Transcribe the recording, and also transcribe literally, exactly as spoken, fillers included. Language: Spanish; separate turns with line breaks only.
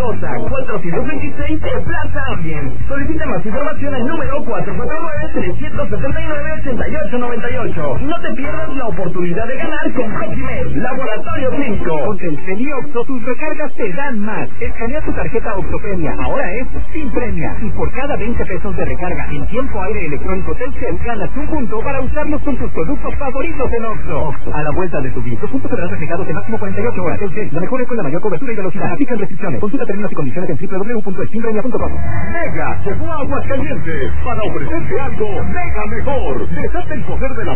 Zaragoza, cuatrocientos veintiséis de Plaza Ambient. Solicita más información al número cuatro cuatro nueve, tres siete nueve, ocho ocho nueve ocho. No te pierdas la oportunidad de ganar con Proximed, Laboratorio Clínico.
Con Telcel y Oxxo, tus recargas te dan más. Escanea tu tarjeta Oxxo Premia, ahora es sin premia. Y por cada veinte pesos de recarga en tiempo aire electrónico Telcel, ganas un punto para usarlos con tus productos favoritos en Oxxo. Oxxo, a la vuelta de tu vida. Los puntos serán reflejados en máximo cuarenta y ocho horas. Telcel, la mejor es con la mayor cobertura y velocidad. Aplican restricciones. Consulta términos y condiciones en doble u doble u doble u punto eximpremia punto com.
Mega llegó a Aguascalientes para ofrecerte algo mega mejor. Desata el poder de la